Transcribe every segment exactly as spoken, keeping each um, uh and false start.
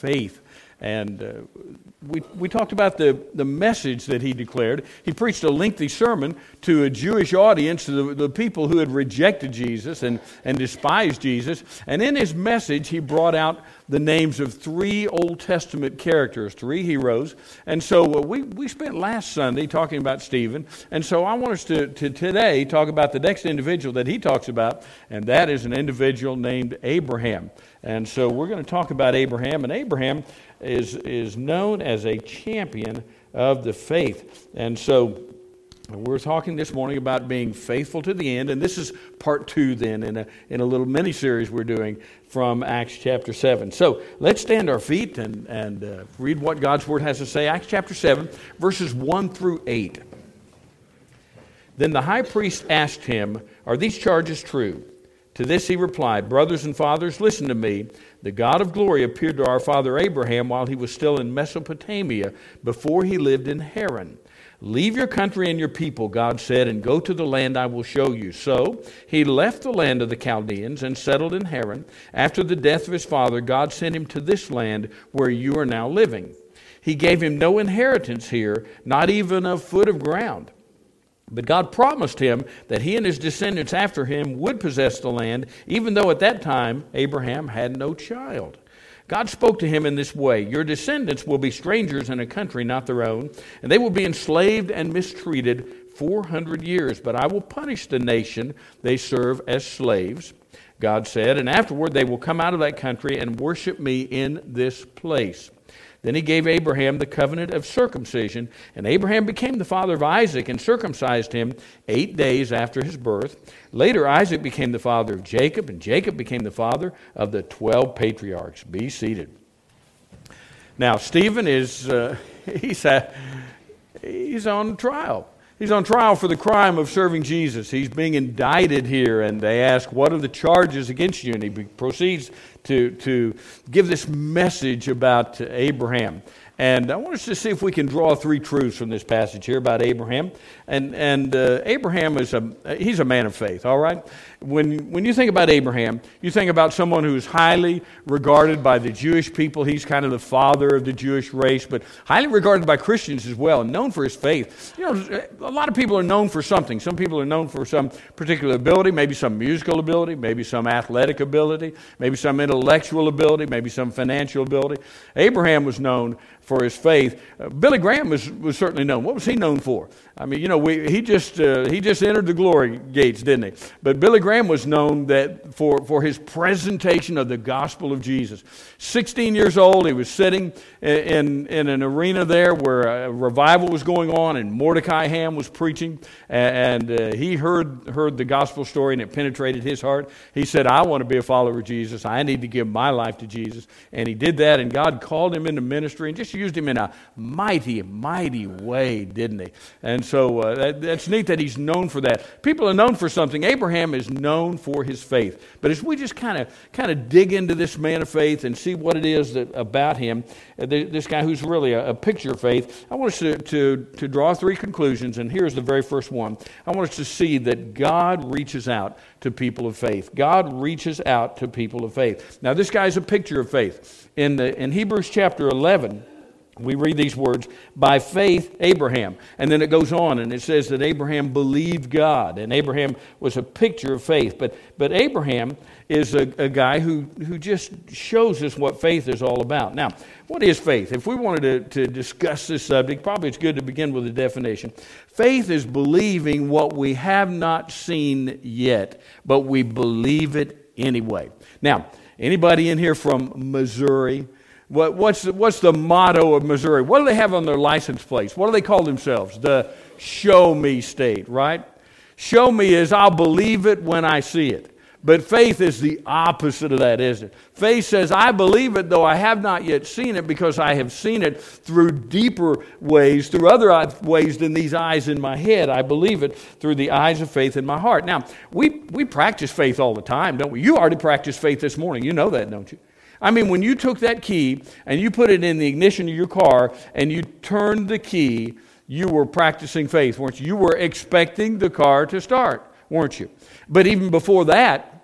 faith. And uh, we we talked about the, the message that he declared. He preached a lengthy sermon to a Jewish audience, to the, the people who had rejected Jesus and, and despised Jesus. And in his message, he brought out the names of three Old Testament characters, three heroes. And so uh, we, we spent last Sunday talking about Stephen. And so I want us to, to today talk about the next individual that he talks about, and that is an individual named Abraham. And so we're going to talk about Abraham. And Abraham is, is known as a champion of the faith. And so we're talking this morning about being faithful to the end, and this is part two then in a in a little mini-series we're doing from Acts chapter seven. So let's stand our feet and, and uh, read what God's Word has to say. Acts chapter seven, verses one through eight. Then the high priest asked him, "Are these charges true?" To this he replied, "Brothers and fathers, listen to me. The God of glory appeared to our father Abraham while he was still in Mesopotamia, before he lived in Haran. Leave your country and your people, God said, and go to the land I will show you." So he left the land of the Chaldeans and settled in Haran. After the death of his father, God sent him to this land where you are now living. He gave him no inheritance here, not even a foot of ground. But God promised him that he and his descendants after him would possess the land, even though at that time Abraham had no child. God spoke to him in this way: "Your descendants will be strangers in a country not their own, and they will be enslaved and mistreated four hundred years. But I will punish the nation they serve as slaves," God said, "and afterward they will come out of that country and worship me in this place." Then he gave Abraham the covenant of circumcision, and Abraham became the father of Isaac and circumcised him eight days after his birth. Later, Isaac became the father of Jacob, and Jacob became the father of the twelve patriarchs. Be seated. Now, Stephen is uh, he's a, he's on trial. He's on trial for the crime of serving Jesus. He's being indicted here, and they ask, "What are the charges against you?" And he proceeds to, to give this message about Abraham. And I want us to see if we can draw three truths from this passage here about Abraham. And and uh, Abraham is a he's a man of faith, all right? When when you think about Abraham, you think about someone who's highly regarded by the Jewish people. He's kind of the father of the Jewish race, but highly regarded by Christians as well, and known for his faith. You know, a lot of people are known for something. Some people are known for some particular ability, maybe some musical ability, maybe some athletic ability, maybe some intellectual ability, maybe some financial ability. Abraham was known for his faith. Uh, Billy Graham was, was certainly known. What was he known for? I mean, you know, we, he just uh, he just entered the glory gates, didn't he? But Billy Graham was known that for, for his presentation of the gospel of Jesus. sixteen years old, he was sitting in, in an arena there where a revival was going on, and Mordecai Ham was preaching, and, and uh, he heard heard the gospel story, and it penetrated his heart. He said, "I want to be a follower of Jesus. I need to give my life to Jesus." And he did that, and God called him into ministry and just used him in a mighty, mighty way, didn't he? And so uh, that, that's neat that he's known for that. People are known for something. Abraham is known for his faith. But as we just kind of kind of dig into this man of faith and see what it is that about him, uh, this guy who's really a, a picture of faith, I want us to, to, to draw three conclusions, and here's the very first one. I want us to see that God reaches out to people of faith. God reaches out to people of faith. Now, this guy's a picture of faith. In the in Hebrews chapter eleven, we read these words, "By faith, Abraham." And then it goes on and it says that Abraham believed God. And Abraham was a picture of faith. But but Abraham is a, a guy who, who just shows us what faith is all about. Now, what is faith? If we wanted to, to discuss this subject, probably it's good to begin with a definition. Faith is believing what we have not seen yet, but we believe it anyway. Now, anybody in here from Missouri? What, what's, the, what's the motto of Missouri? What do they have on their license plates? What do they call themselves? The show me state, right? Show me is I'll believe it when I see it. But faith is the opposite of that, isn't it? Faith says, I believe it, though I have not yet seen it, because I have seen it through deeper ways, through other ways than these eyes in my head. I believe it through the eyes of faith in my heart. Now, we, we practice faith all the time, don't we? You already practiced faith this morning. You know that, don't you? I mean, when you took that key and you put it in the ignition of your car and you turned the key, you were practicing faith, weren't you? You were expecting the car to start, weren't you? But even before that,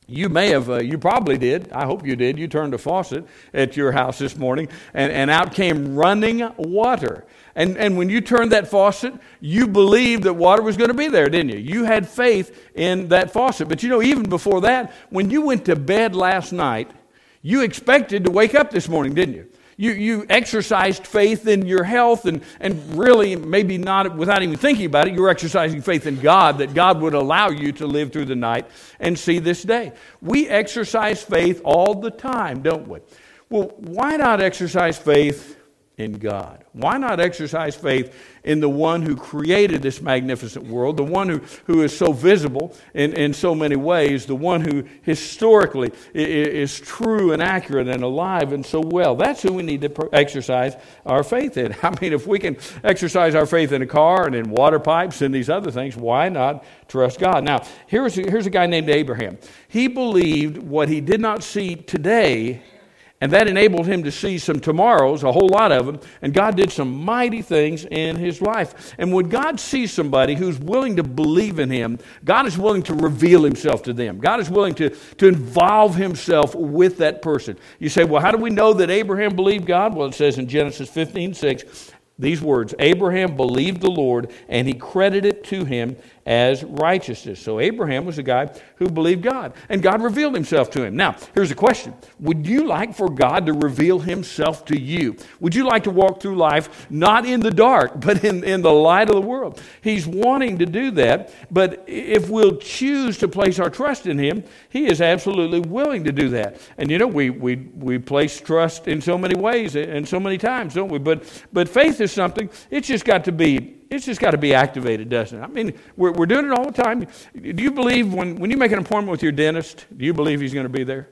You may have, uh, you probably did. I hope you did. You turned a faucet at your house this morning, and, and out came running water. And, and when you turned that faucet, you believed that water was going to be there, didn't you? You had faith in that faucet. But you know, even before that, when you went to bed last night, you expected to wake up this morning, didn't you? You you exercised faith in your health, and, and really, maybe not without even thinking about it, you were exercising faith in God, that God would allow you to live through the night and see this day. We exercise faith all the time, don't we? Well, why not exercise faith in God? Why not exercise faith in the one who created this magnificent world, the one who, who is so visible in, in so many ways, the one who historically is true and accurate and alive and so well? That's who we need to exercise our faith in. I mean, if we can exercise our faith in a car and in water pipes and these other things, why not trust God? Now, here's, here's a guy named Abraham. He believed what he did not see today, and that enabled him to see some tomorrows, a whole lot of them, and God did some mighty things in his life. And when God sees somebody who's willing to believe in him, God is willing to reveal himself to them. God is willing to, to involve himself with that person. You say, well, how do we know that Abraham believed God? Well, it says in Genesis fifteen six, these words, Abraham believed the Lord, and he credited it to him as righteousness. So Abraham was a guy who believed God, and God revealed himself to him. Now, here's a question. Would you like for God to reveal himself to you? Would you like to walk through life not in the dark, but in, in the light of the world? He's wanting to do that, but if we'll choose to place our trust in him, he is absolutely willing to do that. And you know, we we we place trust in so many ways and so many times, don't we? But but faith is something, it's just got to be It's just got to be activated, doesn't it? I mean, we're, we're doing it all the time. Do you believe when, when you make an appointment with your dentist, do you believe he's going to be there?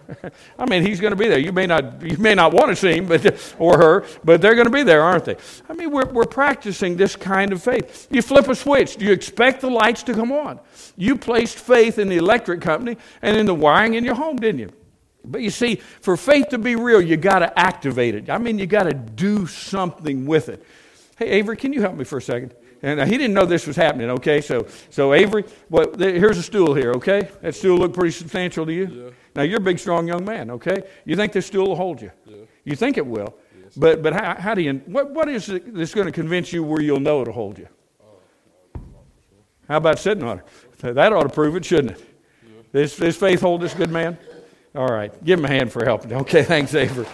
I mean, he's going to be there. You may not you may not want to see him but, or her, but they're going to be there, aren't they? I mean, we're, we're practicing this kind of faith. You flip a switch. Do you expect the lights to come on? You placed faith in the electric company and in the wiring in your home, didn't you? But you see, for faith to be real, you got to activate it. I mean, you got to do something with it. Hey, Avery, can you help me for a second? And he didn't know this was happening, okay? So, so Avery, well, here's a stool here, okay? That stool look pretty substantial to you? Yeah. Now, you're a big, strong young man, okay? You think this stool will hold you? Yeah. You think it will. Yes. But but how, how do you, what, what is it that's going to convince you where you'll know it'll hold you? Uh, how about sitting on it? That ought to prove it, shouldn't it? Yeah. Does, does faith hold this good man? All right. Give him a hand for helping. Okay, thanks, Avery.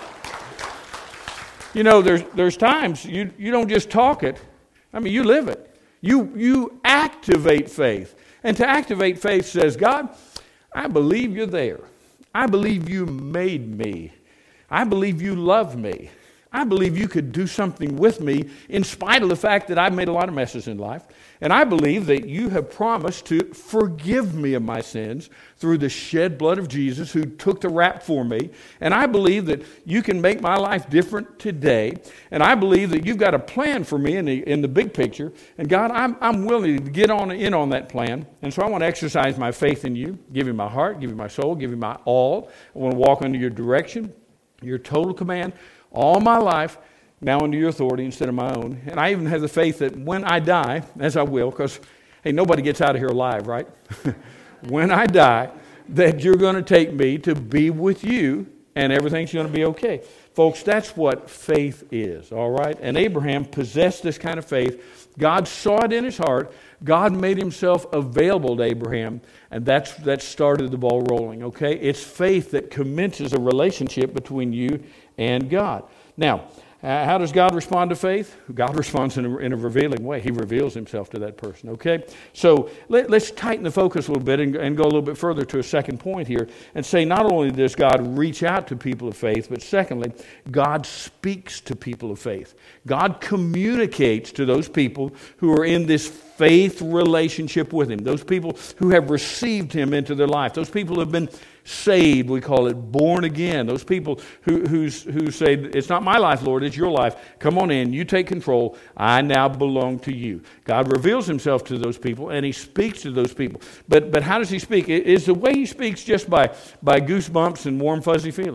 You know, there's there's times you, you don't just talk it. I mean, you live it. You you activate faith. And to activate faith says, God, I believe you're there. I believe you made me. I believe you love me. I believe you could do something with me in spite of the fact that I've made a lot of messes in life. And I believe that you have promised to forgive me of my sins through the shed blood of Jesus who took the rap for me. And I believe that you can make my life different today. And I believe that you've got a plan for me in the, in the big picture. And God, I'm, I'm willing to get on in on that plan. And so I want to exercise my faith in you, give you my heart, give you my soul, give you my all. I want to walk under your direction, your total command, all my life, now under your authority instead of my own. And I even have the faith that when I die, as I will, because, hey, nobody gets out of here alive, right? When I die, that you're going to take me to be with you and everything's going to be okay. Folks, that's what faith is, all right? And Abraham possessed this kind of faith. God saw it in his heart. God made himself available to Abraham, and that's that started the ball rolling, okay? It's faith that commences a relationship between you and God. Now, Uh, how does God respond to faith? God responds in a, in a revealing way. He reveals himself to that person, okay? So let, let's tighten the focus a little bit and, and go a little bit further to a second point here and say not only does God reach out to people of faith, but secondly, God speaks to people of faith. God communicates to those people who are in this faith relationship with him, those people who have received him into their life, those people who have been saved, we call it born again. Those people who who's, who say, it's not my life, Lord, it's your life. Come on in, you take control. I now belong to you. God reveals himself to those people, and he speaks to those people. But but how does he speak? Is the way he speaks just by, by goosebumps and warm, fuzzy feelings?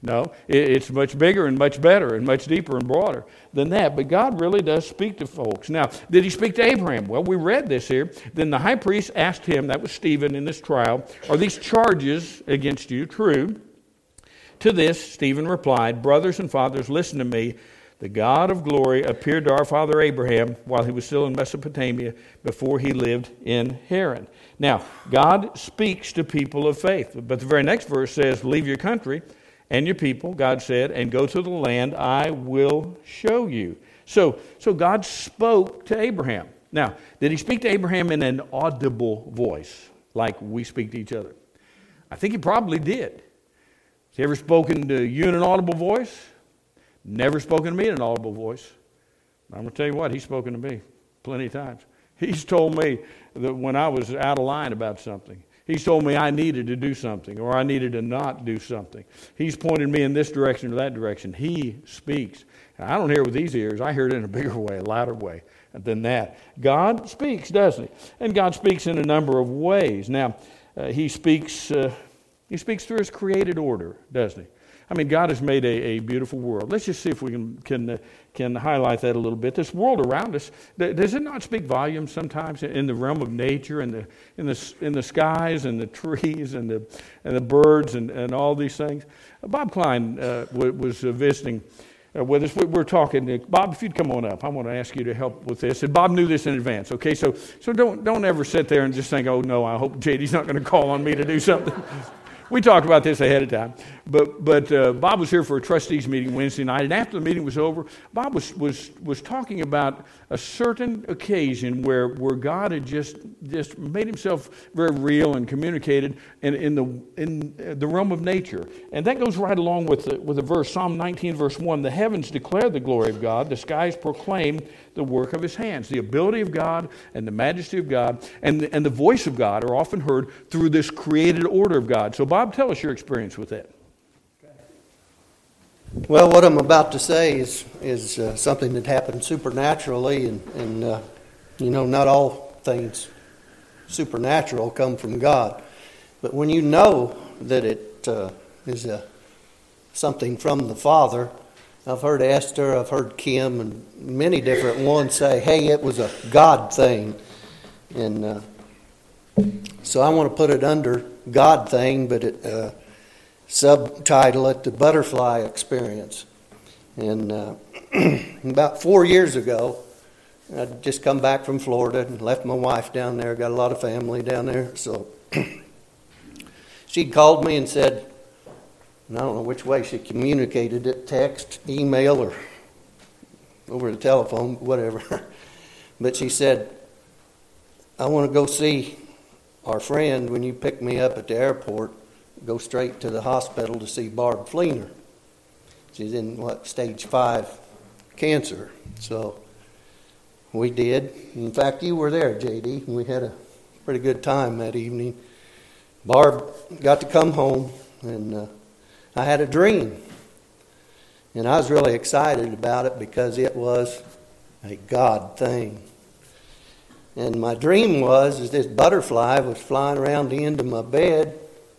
No, it's much bigger and much better and much deeper and broader than that. But God really does speak to folks. Now, did he speak to Abraham? Well, we read this here. Then the high priest asked him, that was Stephen in this trial, are these charges against you true? To this, Stephen replied, brothers and fathers, listen to me. The God of glory appeared to our father Abraham while he was still in Mesopotamia before he lived in Haran. Now, God speaks to people of faith. But the very next verse says, leave your country and your people, God said, and go to the land I will show you. So, so God spoke to Abraham. Now, did he speak to Abraham in an audible voice, like we speak to each other? I think he probably did. Has he ever spoken to you in an audible voice? Never spoken to me in an audible voice. I'm going to tell you what, he's spoken to me plenty of times. He's told me that when I was out of line about something, he's told me I needed to do something or I needed to not do something. He's pointed me in this direction or that direction. He speaks. And I don't hear it with these ears. I hear it in a bigger way, a louder way than that. God speaks, doesn't he? And God speaks in a number of ways. Now, uh, he speaks uh, he speaks through his created order, doesn't he? I mean, God has made a, a beautiful world. Let's just see if we can can uh, can highlight that a little bit. This world around us, does it not speak volumes sometimes in the realm of nature, and the in the in the skies and the trees and the and the birds and, and all these things? Bob Klein uh, was uh, visiting uh, with us. We're talking. Bob, if you'd come on up, I want to ask you to help with this. And Bob knew this in advance. Okay, so so don't don't ever sit there and just think, oh no, I hope J D's not going to call on me to do something. We talked about this ahead of time, but but uh, Bob was here for a trustees meeting Wednesday night, and after the meeting was over, Bob was was was talking about a certain occasion where where God had just just made himself very real and communicated in, in the in the realm of nature, and that goes right along with the, with the verse Psalm nineteen verse one. The heavens declare the glory of God; the skies proclaim the work of his hands. The ability of God and the majesty of God and the, and the voice of God are often heard through this created order of God. So Bob, tell us your experience with that. Well, what I'm about to say is is uh, something that happened supernaturally, and, and uh, you know, not all things supernatural come from God. But when you know that it uh, is a, something from the Father, I've heard Esther, I've heard Kim, and many different ones say, hey, it was a God thing. And uh, so I want to put it under God thing, but it, uh, subtitle it the butterfly experience. And uh, about four years ago, I'd just come back from Florida and left my wife down there, got a lot of family down there. So she called me and said, and I don't know which way she communicated it, text, email, or over the telephone, whatever. But she said, I want to go see our friend. When you pick me up at the airport, go straight to the hospital to see Barb Fleener. She's in, what, stage five cancer. So we did. In fact, you were there, J D, and we had a pretty good time that evening. Barb got to come home, and uh, I had a dream, and I was really excited about it because it was a God thing. And my dream was is this butterfly was flying around the end of my bed,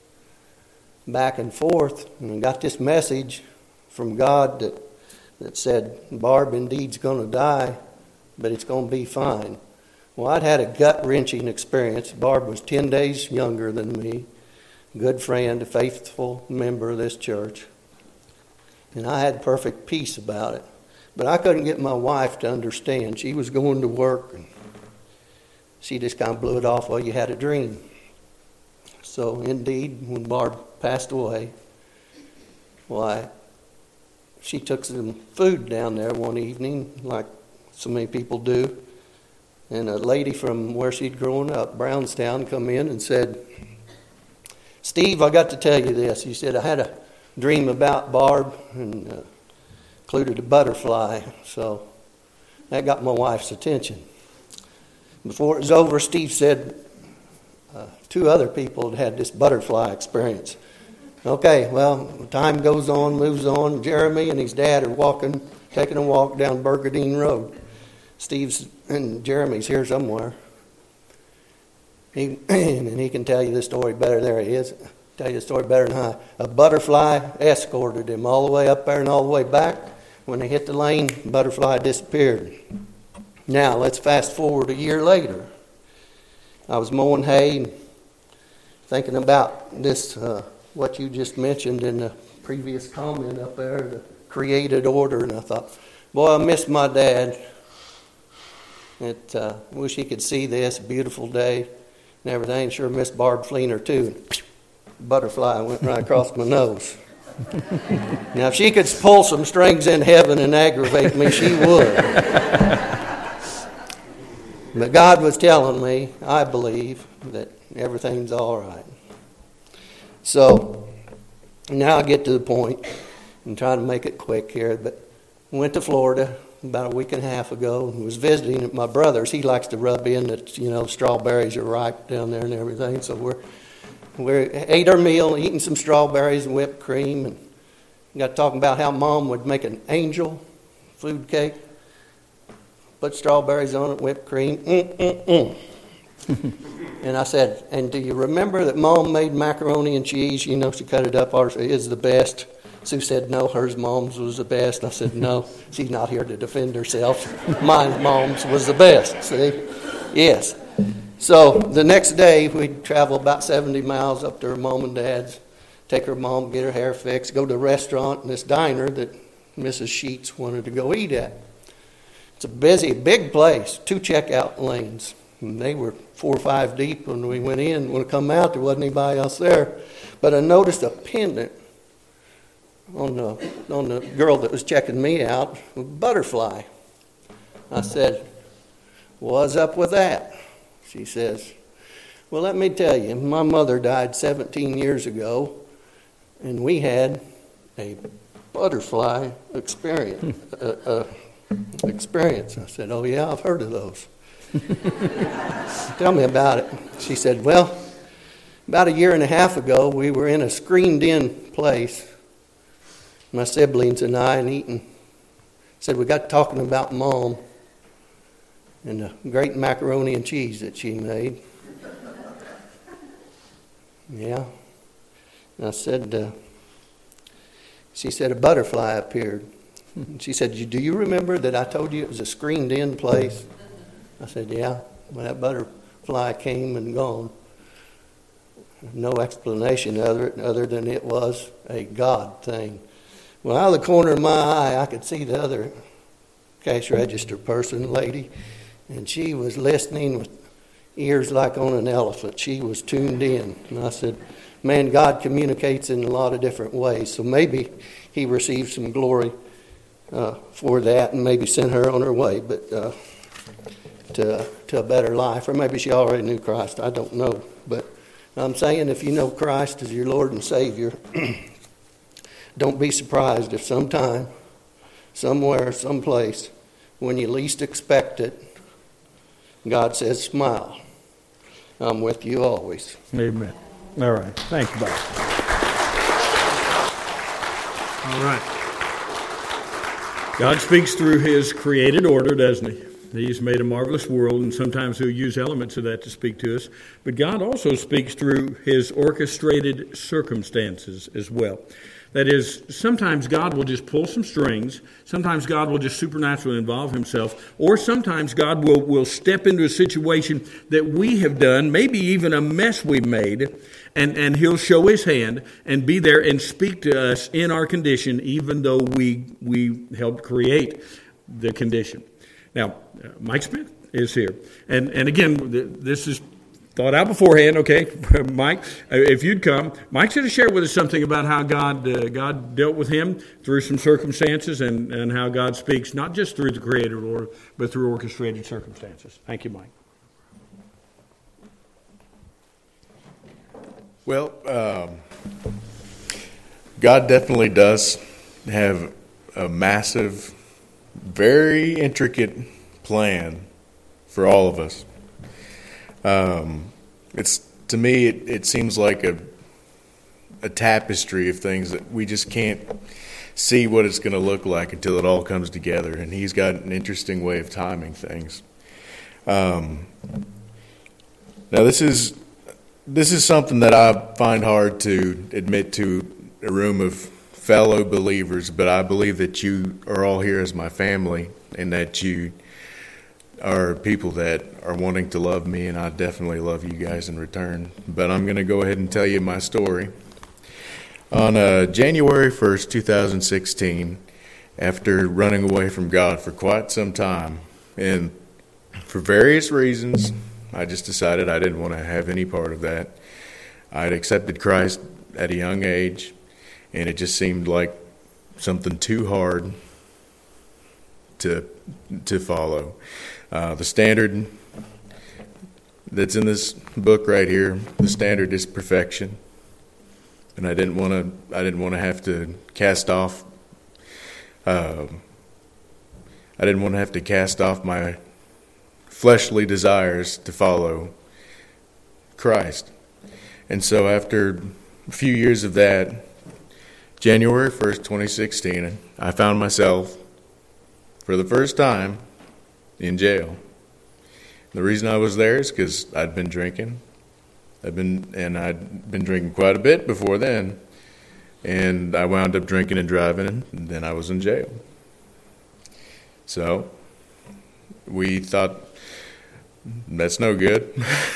back and forth, and I got this message from God that that said, Barb indeed's going to die, but it's going to be fine. Well, I'd had a gut-wrenching experience. Barb was ten days younger than me. Good friend, a faithful member of this church. And I had perfect peace about it. But I couldn't get my wife to understand. She was going to work, and she just kind of blew it off, well, you had a dream. So indeed, when Barb passed away, why, she took some food down there one evening, like so many people do. And a lady from where she'd grown up, Brownstown, come in and said, Steve, I got to tell you this. He said, I had a dream about Barb and uh, included a butterfly. So that got my wife's attention. Before it was over, Steve said uh, two other people had had this butterfly experience. Okay, well, time goes on, moves on. Jeremy and his dad are walking, taking a walk down Burgadine Road. Steve's and Jeremy's here somewhere. He, and he can tell you the story better. There he is. tell you the story better than I. A butterfly escorted him all the way up there and all the way back. When they hit the lane, the butterfly disappeared. Now, let's fast forward a year later. I was mowing hay and thinking about this, uh, what you just mentioned in the previous comment up there, the created order, and I thought, boy, I miss my dad. It, uh, wish he could see this beautiful day and everything. Sure miss Barb Fleener too. Butterfly went right across my nose. Now, if she could pull some strings in heaven and aggravate me, she would. But God was telling me, I believe, that everything's all right. So now I get to the point. I'm trying to make it quick here, but I went to Florida about a week and a half ago and was visiting at my brother's. He likes to rub in that, you know, strawberries are ripe down there and everything. So we're we ate our meal, eating some strawberries and whipped cream, and got talking about how Mom would make an angel food cake, put strawberries on it, whipped cream. Mm, mm, mm. And I said, and do you remember that Mom made macaroni and cheese? You know, she cut it up. Ours is the best. Sue said, no, hers Mom's was the best. I said, no, she's not here to defend herself. Mine Mom's was the best, see? Yes. So the next day, we'd travel about seventy miles up to her mom and dad's, take her mom, get her hair fixed, go to a restaurant in this diner that Missus Sheets wanted to go eat at. It's a busy, big place, two checkout lanes. And they were four or five deep when we went in. When we come out, there wasn't anybody else there. But I noticed a pendant on the, on the girl that was checking me out, a butterfly. I said, what's up with that? She says, well, let me tell you, my mother died seventeen years ago, and we had a butterfly experience. uh, uh, experience. I said, oh, yeah, I've heard of those. Tell me about it. She said, well, about a year and a half ago, we were in a screened-in place, my siblings and I, and eating. Said, we got talking about Mom and the great macaroni and cheese that she made. Yeah. And I said, uh, she said, a butterfly appeared. And she said, do you remember that I told you it was a screened-in place? I said, yeah. Well, that butterfly came and gone. No explanation other, other than it was a God thing. Well, out of the corner of my eye, I could see the other cash register person, lady, and she was listening with ears like on an elephant. She was tuned in. And I said, man, God communicates in a lot of different ways. So maybe he received some glory uh, for that and maybe sent her on her way but uh, to, to a better life. Or maybe she already knew Christ. I don't know. But I'm saying if you know Christ as your Lord and Savior, don't be surprised if sometime, somewhere, someplace, when you least expect it, God says, smile. I'm with you always. Amen. All right. Thanks, Bob. All right. God speaks through his created order, doesn't he? He's made a marvelous world, and sometimes he'll use elements of that to speak to us. But God also speaks through his orchestrated circumstances as well. That is, sometimes God will just pull some strings. Sometimes God will just supernaturally involve himself. Or sometimes God will, will step into a situation that we have done, maybe even a mess we've made, and, and he'll show his hand and be there and speak to us in our condition, even though we, we helped create the condition. Now, uh, Mike Smith is here. And, and again, th- this is thought out beforehand, okay, Mike, if you'd come. Mike's going to share with us something about how God uh, God dealt with him through some circumstances and, and how God speaks, not just through the created order, but through orchestrated circumstances. Thank you, Mike. Well, um, God definitely does have a massive, very intricate plan for all of us. Um, it's to me, it, it seems like a a tapestry of things that we just can't see what it's going to look like until it all comes together. And he's got an interesting way of timing things. Um, now, this is this is something that I find hard to admit to a room of fellow believers, but I believe that you are all here as my family and that you are people that are wanting to love me, and I definitely love you guys in return. But I'm going to go ahead and tell you my story. On uh, January first, two thousand sixteen, after running away from God for quite some time, and for various reasons, I just decided I didn't want to have any part of that. I had accepted Christ at a young age, and it just seemed like something too hard to to follow. Uh, the standard that's in this book right here, the standard is perfection, and I didn't want to. I didn't want to have to cast off. Uh, I didn't want to have to cast off my fleshly desires to follow Christ. And so after a few years of that, January first, twenty sixteen, I found myself for the first time in jail. The reason I was there is because I'd been drinking. I'd been and I'd been drinking quite a bit before then. And I wound up drinking and driving, and then I was in jail. So we thought, that's no good.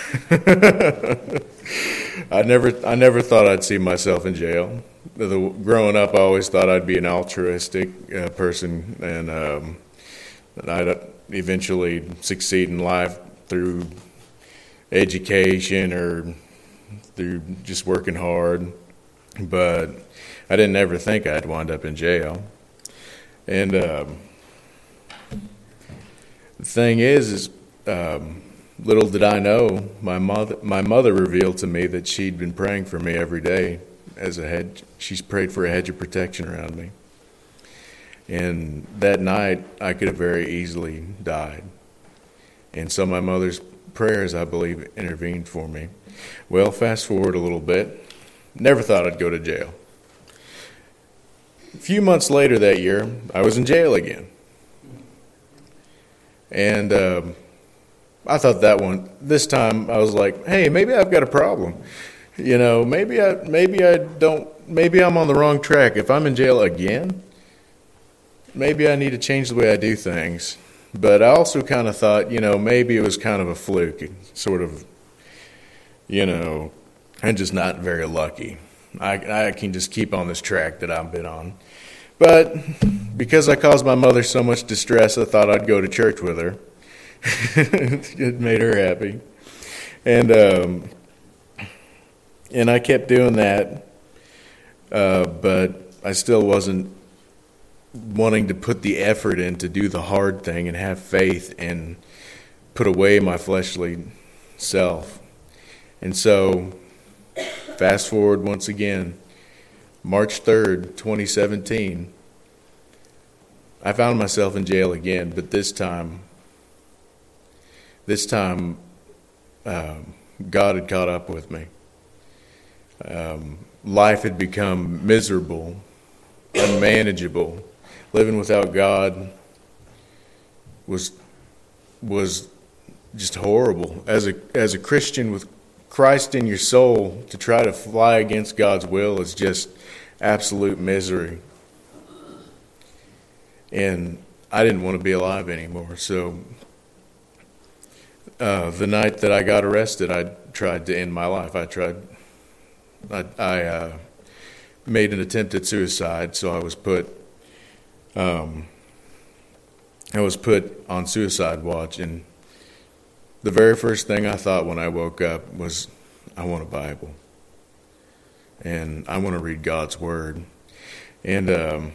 I never, I never thought I'd see myself in jail. The, growing up, I always thought I'd be an altruistic uh, person, and um, I'd eventually succeed in life through education or through just working hard. But I didn't ever think I'd wind up in jail. And um, the thing is, is um, little did I know, my mother, my mother revealed to me that she'd been praying for me every day as a hedge. She's prayed for a hedge of protection around me. And that night, I could have very easily died. And so my mother's prayers, I believe, intervened for me. Well, fast forward a little bit. Never thought I'd go to jail. A few months later that year, I was in jail again. And um, I thought that one, this time I was like, hey, maybe I've got a problem. You know, maybe I, maybe I don't, maybe I'm on the wrong track. If I'm in jail again, maybe I need to change the way I do things. But I also kind of thought, you know, maybe it was kind of a fluke, sort of, you know, I'm just not very lucky. I, I can just keep on this track that I've been on. But because I caused my mother so much distress, I thought I'd go to church with her. It made her happy. And um, and I kept doing that, uh, but I still wasn't wanting to put the effort in to do the hard thing and have faith and put away my fleshly self. And so, fast forward once again, March third, twenty seventeen, I found myself in jail again, but this time, this time, um, God had caught up with me. Um, life had become miserable, unmanageable. Living without God was was just horrible. As a as a Christian with Christ in your soul, to try to fly against God's will is just absolute misery. And I didn't want to be alive anymore. So uh, the night that I got arrested, I tried to end my life. I tried, I, I uh, made an attempt at suicide, so I was put, um, I was put on suicide watch. And the very first thing I thought when I woke up was, I want a Bible. And I want to read God's Word. And um,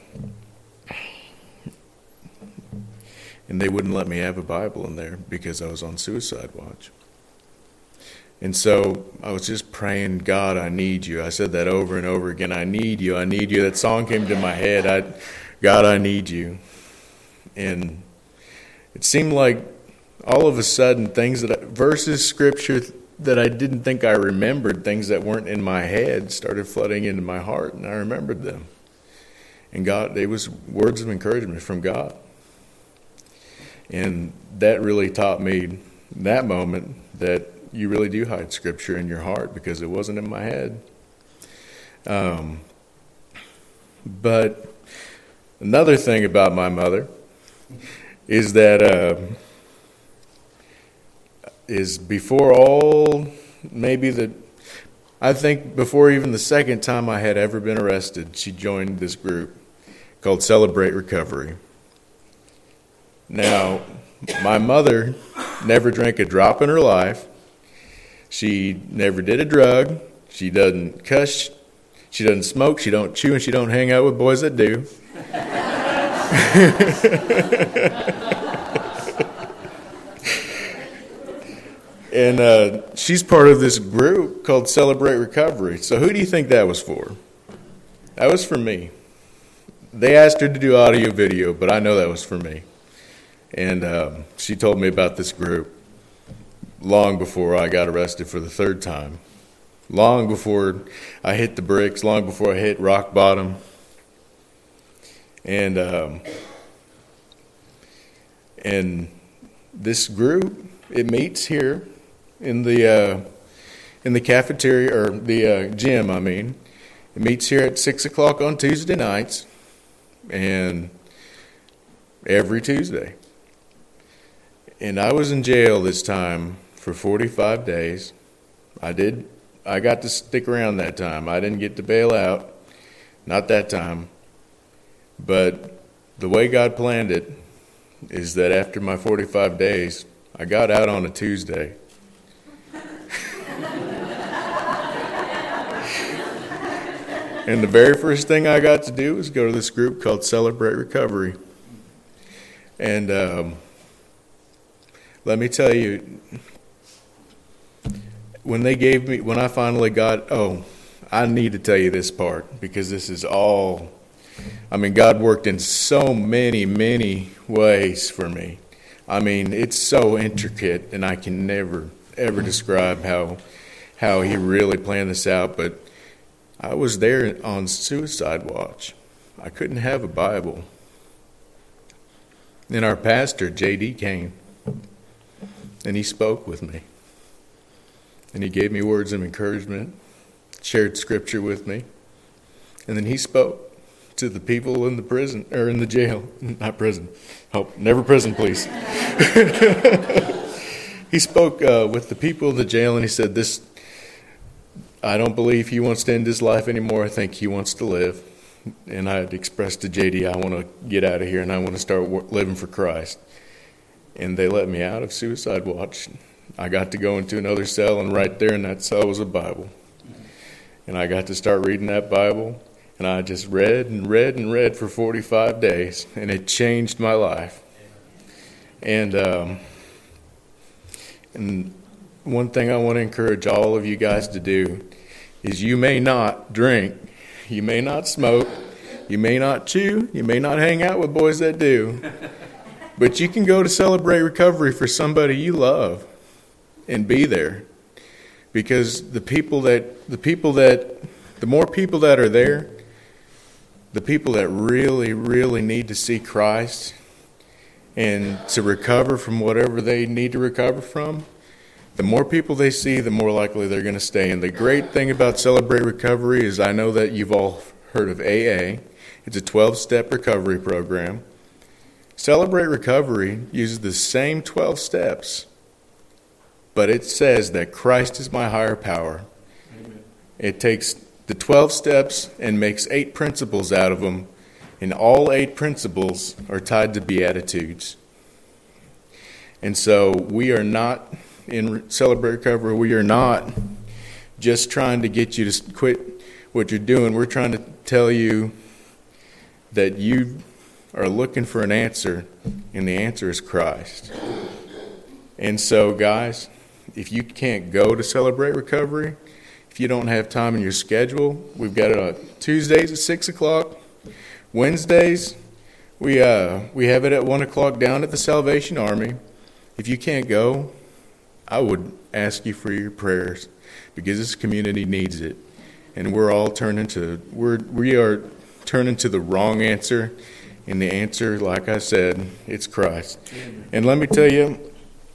and they wouldn't let me have a Bible in there because I was on suicide watch. And so I was just praying, God, I need you. I said that over and over again. I need you. I need you. That song came to my head. I, God, I need you. And it seemed like all of a sudden things that I, verses, scripture that I didn't think I remembered, things that weren't in my head, started flooding into my heart, and I remembered them. And God, they was words of encouragement from God. And that really taught me in that moment that you really do hide Scripture in your heart because it wasn't in my head. Um, but another thing about my mother is that uh, is before all, maybe the, I think before even the second time I had ever been arrested, she joined this group called Celebrate Recovery. Now, my mother never drank a drop in her life. She never did a drug. She doesn't cuss. She doesn't smoke. She don't chew, and she don't hang out with boys that do. And uh, she's part of this group called Celebrate Recovery. So who do you think that was for? That was for me. They asked her to do audio video, but I know that was for me. And um, she told me about this group long before I got arrested for the third time. Long before I hit the bricks, long before I hit rock bottom. And um, and this group, it meets here in the uh, in the cafeteria, or the uh, gym, I mean. It meets here at six o'clock on Tuesday nights, and every Tuesday. And I was in jail this time for forty-five days. I did. I got to stick around that time. I didn't get to bail out. Not that time. But the way God planned it is that after my forty-five days, I got out on a Tuesday. And the very first thing I got to do was go to this group called Celebrate Recovery. And um, let me tell you, when they gave me, when I finally got, oh, I need to tell you this part because this is all, I mean, God worked in so many, many ways for me. I mean, it's so intricate, and I can never, ever describe how how He really planned this out. But I was there on suicide watch. I couldn't have a Bible. And our pastor, J D, came, and he spoke with me. And he gave me words of encouragement, shared Scripture with me. And then he spoke to the people in the prison, or in the jail, not prison. Oh, never prison, please. He spoke uh, with the people in the jail, and he said, "This, I don't believe he wants to end his life anymore. I think he wants to live." And I had expressed to J D, I want to get out of here, and I want to start living for Christ. And they let me out of suicide watch. I got to go into another cell, and right there in that cell was a Bible. And I got to start reading that Bible, and I just read and read and read for forty-five days, and it changed my life. And um, and one thing I want to encourage all of you guys to do is you may not drink, you may not smoke, you may not chew, you may not hang out with boys that do, but you can go to Celebrate Recovery for somebody you love and be there. Because the people that, the people that, the more people that are there, the people that really, really need to see Christ and to recover from whatever they need to recover from, the more people they see, the more likely they're going to stay. And the great thing about Celebrate Recovery is I know that you've all heard of A A. It's a twelve-step recovery program. Celebrate Recovery uses the same twelve steps, but it says that Christ is my higher power. Amen. It takes the twelve steps and makes eight principles out of them, and all eight principles are tied to Beatitudes. And so we are not, in Celebrate Recovery, we are not just trying to get you to quit what you're doing. We're trying to tell you that you are looking for an answer, and the answer is Christ. And so, guys, if you can't go to Celebrate Recovery, if you don't have time in your schedule, we've got it on Tuesdays at six o'clock. Wednesdays, we uh, we have it at one o'clock down at the Salvation Army. If you can't go, I would ask you for your prayers because this community needs it. And we're all turning to, we're, we are turning to the wrong answer. And the answer, like I said, it's Christ. And let me tell you,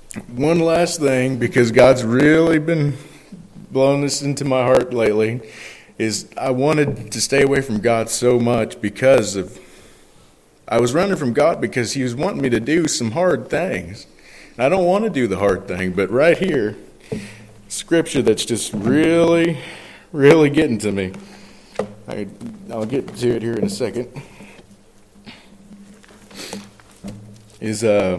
one last thing, because God's really been blowing this into my heart lately, is I wanted to stay away from God so much because of, I was running from God because he was wanting me to do some hard things. I don't want to do the hard thing, but right here, scripture that's just really, really getting to me. I, I'll get to it here in a second. Is uh,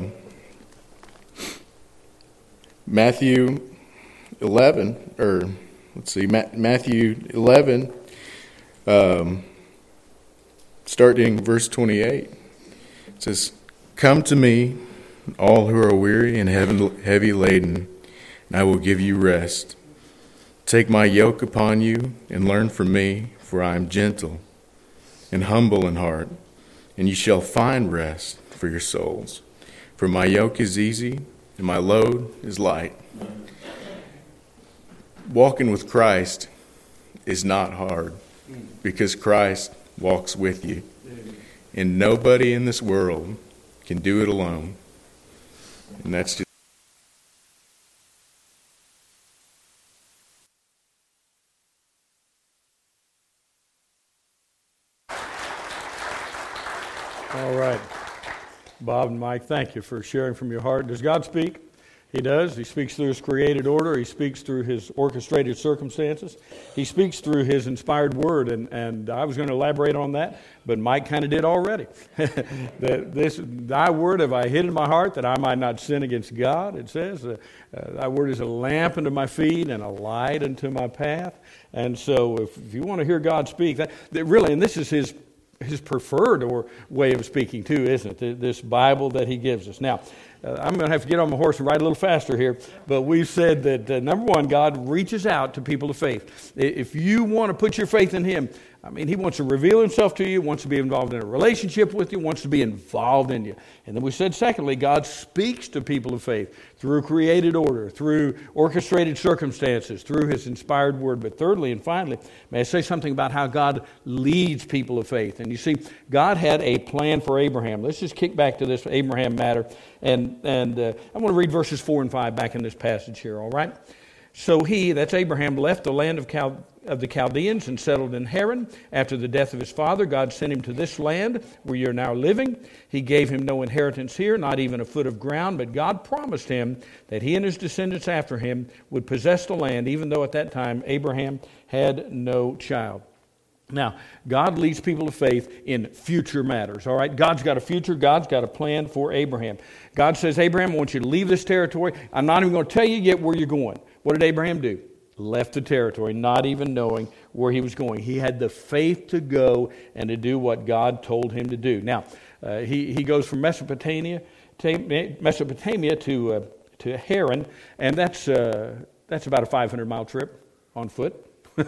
Matthew eleven, or let's see, Ma- Matthew eleven, um, starting verse twenty-eight. It says, "Come to me, all who are weary and heavy laden, and I will give you rest. Take my yoke upon you and learn from me, for I am gentle and humble in heart, and you shall find rest for your souls. For my yoke is easy and my load is light." Walking with Christ is not hard because Christ walks with you. And nobody in this world can do it alone. And that's just All right. Bob and Mike, thank you for sharing from your heart. Does God speak? He does. He speaks through his created order. He speaks through his orchestrated circumstances. He speaks through his inspired word. And, and I was going to elaborate on that, but Mike kind of did already. that this, thy word have I hid in my heart that I might not sin against God, it says. Uh, uh, thy word is a lamp unto my feet and a light unto my path. And so if, if you want to hear God speak, that, that really, and this is his his preferred or way of speaking too, isn't it? This Bible that he gives us. Now, uh, I'm going to have to get on my horse and ride a little faster here, but we've said that, uh, number one, God reaches out to people of faith. If you want to put your faith in him, I mean, he wants to reveal himself to you, wants to be involved in a relationship with you, wants to be involved in you. And then we said, secondly, God speaks to people of faith through created order, through orchestrated circumstances, through his inspired word. But thirdly and finally, may I say something about how God leads people of faith. And you see, God had a plan for Abraham. Let's just kick back to this Abraham matter. And, and uh, I want to read verses four and five back in this passage here, all right? So he, that's Abraham, left the land of Chal- of the Chaldeans and settled in Haran. After the death of his father, God sent him to this land where you're now living. He gave him no inheritance here, not even a foot of ground, but God promised him that he and his descendants after him would possess the land, even though at that time Abraham had no child. Now, God leads people of faith in future matters, all right? God's got a future. God's got a plan for Abraham. God says, Abraham, I want you to leave this territory. I'm not even going to tell you yet where you're going. What did Abraham do? Left the territory, not even knowing where he was going. He had the faith to go and to do what God told him to do. Now, uh, he, he goes from Mesopotamia, Mesopotamia to uh, to Haran, and that's uh, that's about a five hundred mile trip on foot.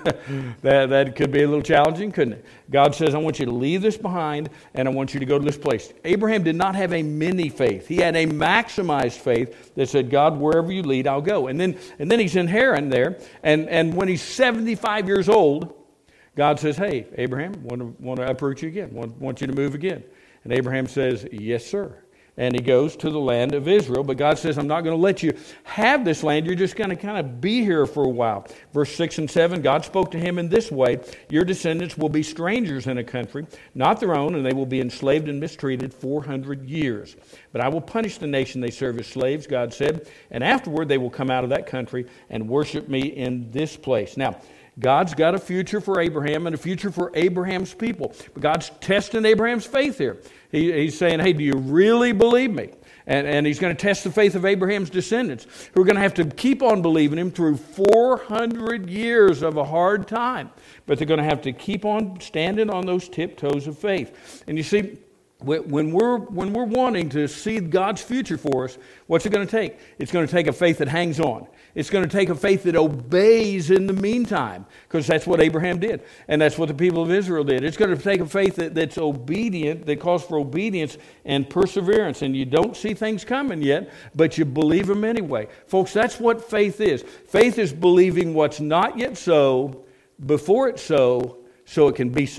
that, that could be a little challenging, couldn't it? God says, I want you to leave this behind, and I want you to go to this place. Abraham did not have a mini faith. He had a maximized faith that said, God, wherever you lead, I'll go. And then and then he's in Haran there, and, and when he's seventy-five years old, God says, hey, Abraham, want to, want to uproot you again, want, want you to move again. And Abraham says, yes, sir. And he goes to the land of Israel. But God says, I'm not going to let you have this land. You're just going to kind of be here for a while. Verse six and seven, God spoke to him in this way. Your descendants will be strangers in a country, not their own, and they will be enslaved and mistreated four hundred years. But I will punish the nation they serve as slaves, God said, and afterward they will come out of that country and worship me in this place. Now, God's got a future for Abraham and a future for Abraham's people. But God's testing Abraham's faith here. He, he's saying, hey, do you really believe me? And, and he's going to test the faith of Abraham's descendants, who are going to have to keep on believing him through four hundred years of a hard time. But they're going to have to keep on standing on those tiptoes of faith. And you see, when we're, when we're wanting to see God's future for us, what's it going to take? It's going to take a faith that hangs on. It's going to take a faith that obeys in the meantime, because that's what Abraham did, and that's what the people of Israel did. It's going to take a faith that, that's obedient, that calls for obedience and perseverance, and you don't see things coming yet, but you believe them anyway. Folks, that's what faith is. Faith is believing what's not yet so, before it's so, so it can be so.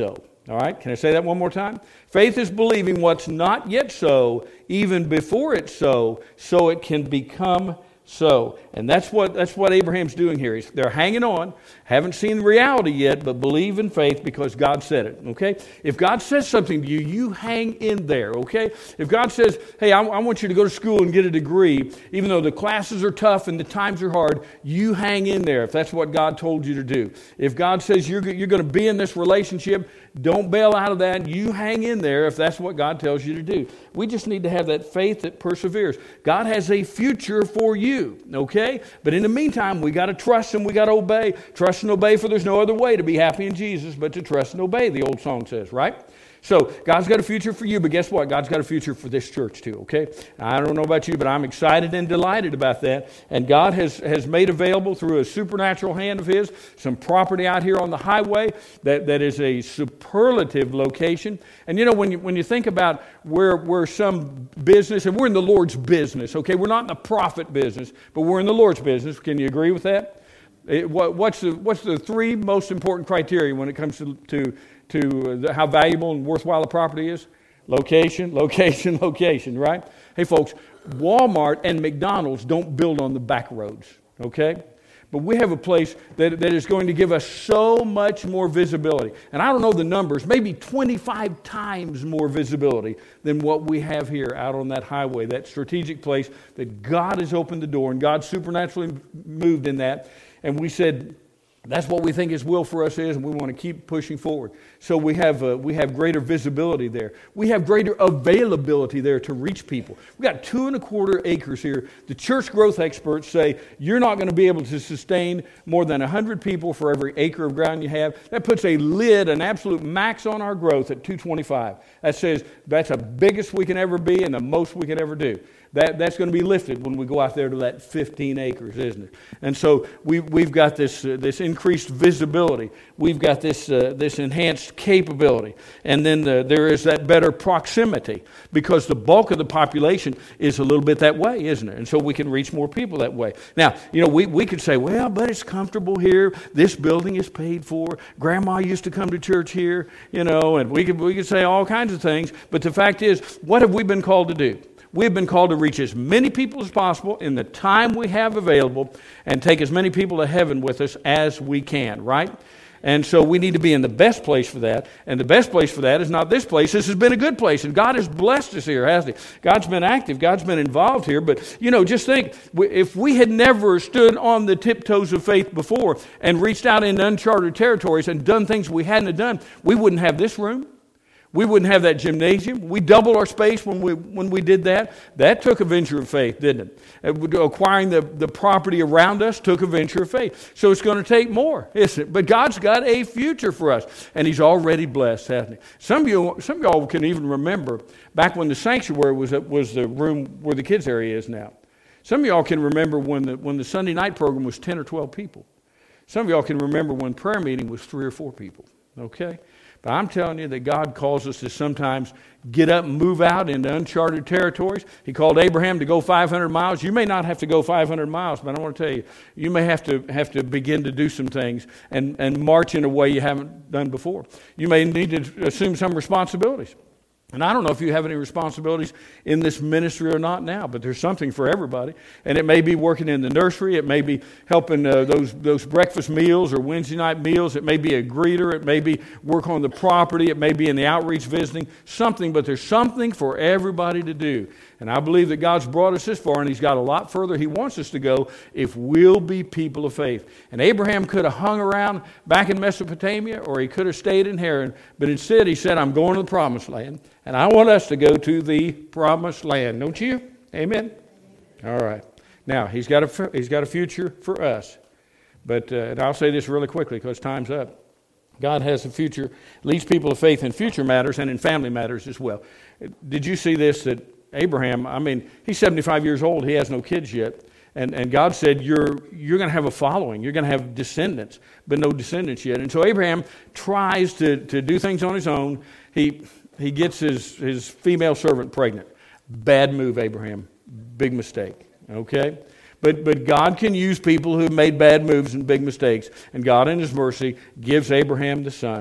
All right, can I say that one more time? Faith is believing what's not yet so, even before it's so, so it can become so. And that's what that's what Abraham's doing here. He's, they're hanging on, haven't seen reality yet, but believe in faith because God said it, okay? If God says something to you, you hang in there, okay? If God says, hey, I, I want you to go to school and get a degree, even though the classes are tough and the times are hard, you hang in there if that's what God told you to do. If God says you're, you're going to be in this relationship, don't bail out of that. You hang in there if that's what God tells you to do. We just need to have that faith that perseveres. God has a future for you, okay? But in the meantime, we got to trust and we got to obey. Trust and obey, for there's no other way to be happy in Jesus but to trust and obey, the old song says, right? So God's got a future for you, but guess what? God's got a future for this church too, okay? I don't know about you, but I'm excited and delighted about that. And God has, has made available through a supernatural hand of His some property out here on the highway that, that is a superlative location. And you know, when you, when you think about where, where some business, and we're in the Lord's business, okay? We're not in the profit business, but we're in the Lord's business. Can you agree with that? It, what, what's, the, what's the three most important criteria when it comes to, to to how valuable and worthwhile a property is? Location, location, location, right? Hey, folks, Walmart and McDonald's don't build on the back roads, okay? But we have a place that, that is going to give us so much more visibility. And I don't know the numbers, maybe twenty-five times more visibility than what we have here out on that highway, that strategic place that God has opened the door and God supernaturally moved in that. And we said, that's what we think His will for us is, and we want to keep pushing forward. So we have uh, we have greater visibility there. We have greater availability there to reach people. We've got two and a quarter acres here. The church growth experts say you're not going to be able to sustain more than one hundred people for every acre of ground you have. That puts a lid, an absolute max on our growth at two twenty-five. That says that's the biggest we can ever be and the most we can ever do. That, that's going to be lifted when we go out there to that fifteen acres, isn't it? And so we, we've got this uh, this increased visibility. We've got this uh, this enhanced capability. And then the, there is that better proximity because the bulk of the population is a little bit that way, isn't it? And so we can reach more people that way. Now, you know, we, we could say, well, but it's comfortable here. This building is paid for. Grandma used to come to church here, you know, and we could, we could say all kinds of things. But the fact is, what have we been called to do? We've been called to reach as many people as possible in the time we have available and take as many people to heaven with us as we can, right? And so we need to be in the best place for that. And the best place for that is not this place. This has been a good place. And God has blessed us here, hasn't He? God's been active. God's been involved here. But, you know, just think, if we had never stood on the tiptoes of faith before and reached out into uncharted territories and done things we hadn't done, we wouldn't have this room. We wouldn't have that gymnasium. We doubled our space when we when we did that. That took a venture of faith, didn't it? Acquiring the, the property around us took a venture of faith. So it's going to take more, isn't it? But God's got a future for us, and He's already blessed, hasn't He? Some of you, some of y'all can even remember back when the sanctuary was was the room where the kids area is now. Some of y'all can remember when the when the Sunday night program was ten or twelve people. Some of y'all can remember when prayer meeting was three or four people. Okay. But I'm telling you that God calls us to sometimes get up and move out into uncharted territories. He called Abraham to go five hundred miles. You may not have to go five hundred miles, but I want to tell you, you may have to have to begin to do some things and, and march in a way you haven't done before. You may need to assume some responsibilities. And I don't know if you have any responsibilities in this ministry or not now, but there's something for everybody. And it may be working in the nursery. It may be helping uh, those those breakfast meals or Wednesday night meals. It may be a greeter. It may be work on the property. It may be in the outreach visiting. Something, but there's something for everybody to do. And I believe that God's brought us this far, and He's got a lot further He wants us to go if we'll be people of faith. And Abraham could have hung around back in Mesopotamia, or he could have stayed in Haran. But instead, he said, I'm going to the promised land. And I want us to go to the promised land. Don't you? Amen? All right. Now, he's got a, he's got a future for us. But uh, and I'll say this really quickly because time's up. God has a future, leads people of faith in future matters and in family matters as well. Did you see this, that Abraham, I mean, he's seventy-five years old. He has no kids yet. And and God said, you're you're going to have a following. You're going to have descendants, but no descendants yet. And so Abraham tries to, to do things on his own. He he gets his, his female servant pregnant. Bad move, Abraham. Big mistake. Okay? But but God can use people who have made bad moves and big mistakes. And God in His mercy gives Abraham the son.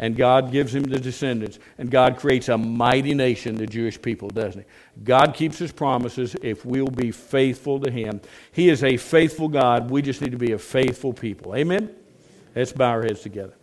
and God gives him the descendants, and God creates a mighty nation, the Jewish people, doesn't he? God keeps his promises if we'll be faithful to him. He is a faithful God. We just need to be a faithful people. Amen? Let's bow our heads together.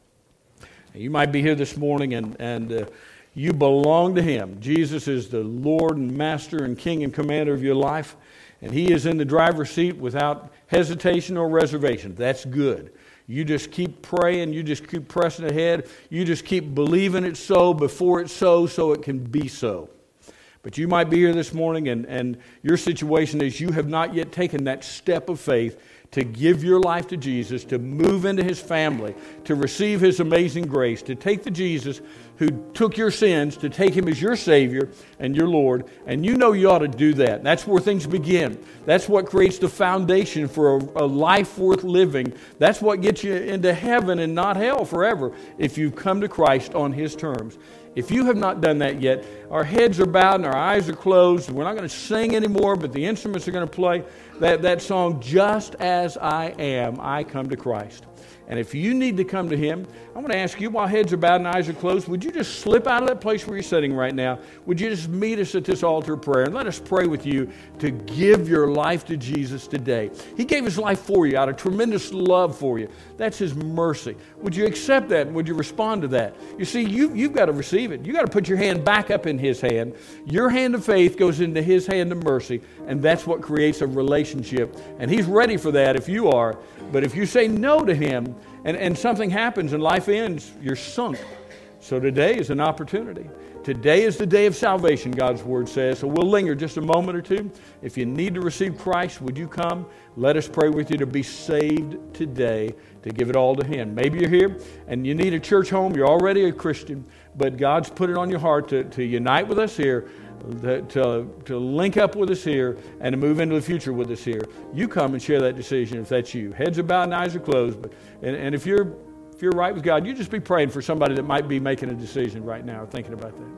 You might be here this morning and, and uh, you belong to him. Jesus is the Lord and Master and King and Commander of your life, and he is in the driver's seat without hesitation or reservation. That's good. You just keep praying. You just keep pressing ahead. You just keep believing it's so before it's so, so it can be so. But you might be here this morning and, and your situation is you have not yet taken that step of faith to give your life to Jesus, to move into his family, to receive his amazing grace, to take the Jesus who took your sins, to take him as your Savior and your Lord. And you know you ought to do that. That's where things begin. That's what creates the foundation for a, a life worth living. That's what gets you into heaven and not hell forever if you've come to Christ on his terms. If you have not done that yet, our heads are bowed and our eyes are closed. We're not going to sing anymore, but the instruments are going to play that, that song, Just As I Am, I Come to Christ. And if you need to come to him, I'm going to ask you, while heads are bowed and eyes are closed, would you just slip out of that place where you're sitting right now? Would you just meet us at this altar of prayer and let us pray with you to give your life to Jesus today? He gave his life for you out of tremendous love for you. That's his mercy. Would you accept that? And would you respond to that? You see, you, you've got to receive it. You've got to put your hand back up in his hand. Your hand of faith goes into his hand of mercy, and that's what creates a relationship. And he's ready for that if you are. But if you say no to him, and, and something happens and life ends, you're sunk. So today is an opportunity. Today is the day of salvation, God's word says. So we'll linger just a moment or two. If you need to receive Christ, would you come? Let us pray with you to be saved today, to give it all to him. Maybe you're here and you need a church home. You're already a Christian, but God's put it on your heart to, to unite with us here, to, to, to link up with us here, and to move into the future with us here. You come and share that decision if that's you. Heads are bowed and eyes are closed. But, and, and if you're If you're right with God, you just be praying for somebody that might be making a decision right now or thinking about that.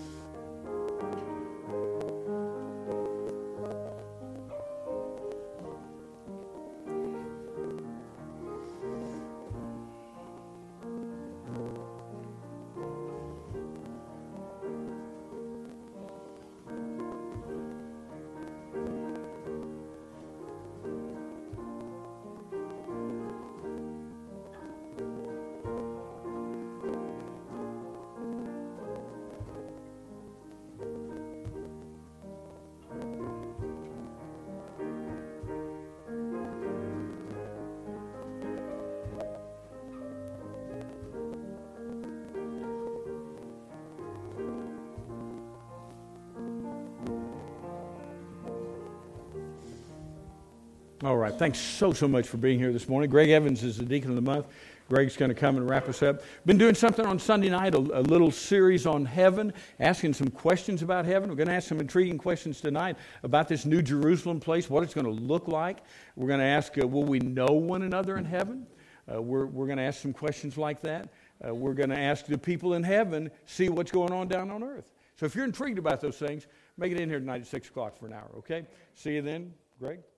All right. Thanks so, so much for being here this morning. Greg Evans is the Deacon of the Month. Greg's going to come and wrap us up. Been doing something on Sunday night, a, a little series on heaven, asking some questions about heaven. We're going to ask some intriguing questions tonight about this New Jerusalem place, what it's going to look like. We're going to ask, uh, will we know one another in heaven? Uh, we're we're going to ask some questions like that. Uh, we're going to ask the people in heaven, see what's going on down on earth. So if you're intrigued about those things, make it in here tonight at six o'clock for an hour, okay? See you then, Greg.